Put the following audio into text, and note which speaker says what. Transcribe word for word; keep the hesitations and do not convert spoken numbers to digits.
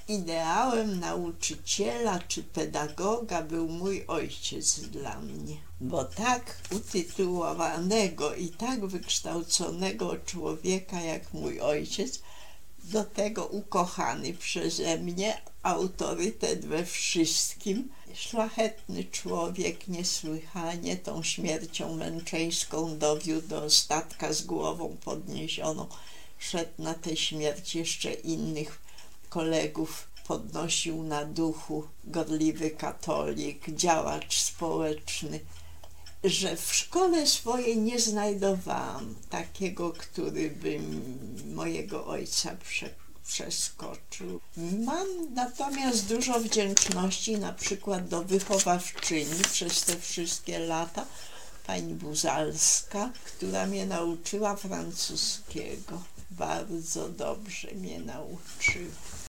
Speaker 1: Ideałem nauczyciela czy pedagoga był mój ojciec dla mnie, bo tak utytułowanego i tak wykształconego człowieka jak mój ojciec, do tego ukochany przeze mnie, autorytet we wszystkim, szlachetny człowiek, niesłychanie tą śmiercią męczeńską dowiódł do ostatka z głową podniesioną, szedł na tę śmierć, jeszcze innych kolegów podnosił na duchu, gorliwy katolik, działacz społeczny, że w szkole swojej nie znajdowałam takiego, który by mojego ojca prze, przeskoczył. Mam natomiast dużo wdzięczności na przykład do wychowawczyni przez te wszystkie lata, pani Buzalska, która mnie nauczyła francuskiego. Bardzo dobrze mnie nauczyła.